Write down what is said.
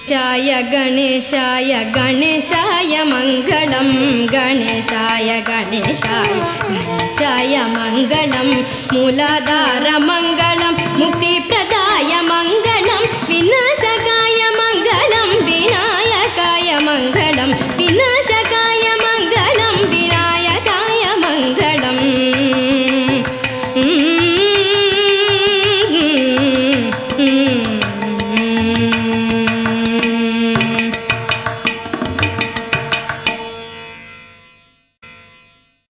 गणेशाय गणेशाय मङ्गलं गणेशाय गणेशाय गणेशाय मङ्गलं मूलाधार मङ्गलं मुक्तिप्रदाय मङ्गलं विनाशकाय मङ्गलं विनायकाय मङ्गलं विनाश